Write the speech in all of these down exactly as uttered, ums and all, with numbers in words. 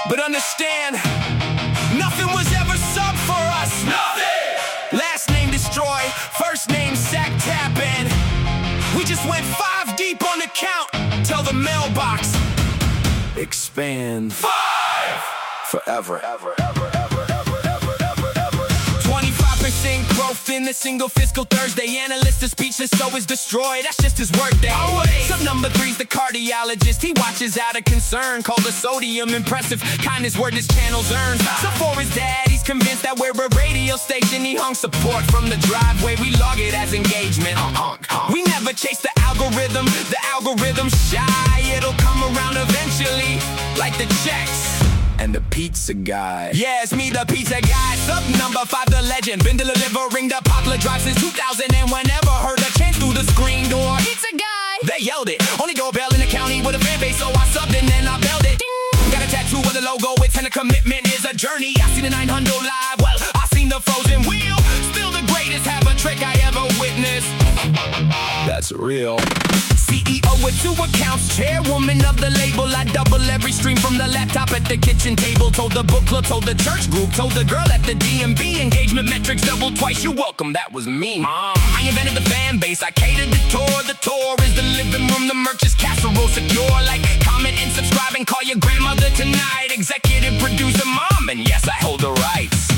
But understand, nothing was ever sub for us. Nothing! Last name Destroy, first name Sack Tappin'. We just went five deep on the count. Tell the mailbox, expand. Five! Forever. Ever, ever, ever, ever, ever, ever, ever. twenty-five percent growth in a single fiscal Thursday. Analyst is speechless, so is Destroy. That's just his work day. Sub number three's the cardiologist. He watches out of concern. Called the sodium impressive. Kindness word his channels earn. So for his dad, he's convinced that we're a radio station. He hung support from the driveway. We log it as engagement. We never chase the algorithm. The algorithm's shy. It'll come around eventually, like the checks and the pizza guy. Yeah, it's me, the pizza guy. Sub number five, the legend. Been delivering the popular drive since two thousand. And whenever heard a chant through the screen door, pizza guy, they yelled it. Only doorbell in the county with a fan base, so I subbed and then I bailed it. Ding. Got a tattoo with a logo, it's and a commitment is a journey. I seen the nine hundred live, well, I seen the frozen wheel. Still the greatest, have a trick I ever witnessed. That's real. C E O with two accounts, chairwoman of the label. I double every stream from the laptop at the kitchen table. Told the book club, told the church group, told the girl at the D M V. Engagement metrics double twice, you're welcome, that was me, Mom. I invented the fan base, I catered the tour. The tour is the living room, the merch is casserole secure. Like, comment and subscribe and call your grandmother tonight. Executive producer, Mom, and yes, I hold the rights.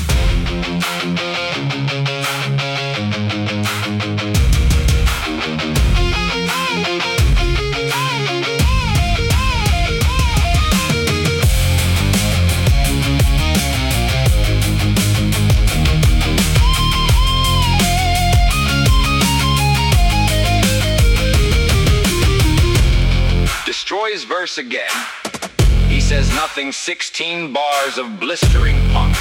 Destroys verse again. He says nothing, sixteen bars of blistering punk.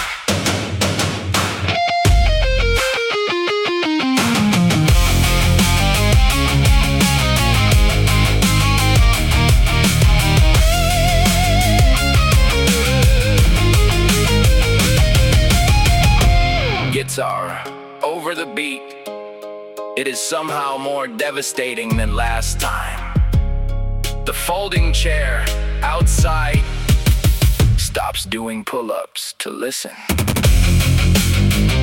Guitar, over the beat. It is somehow more devastating than last time. The folding chair outside stops doing pull-ups to listen.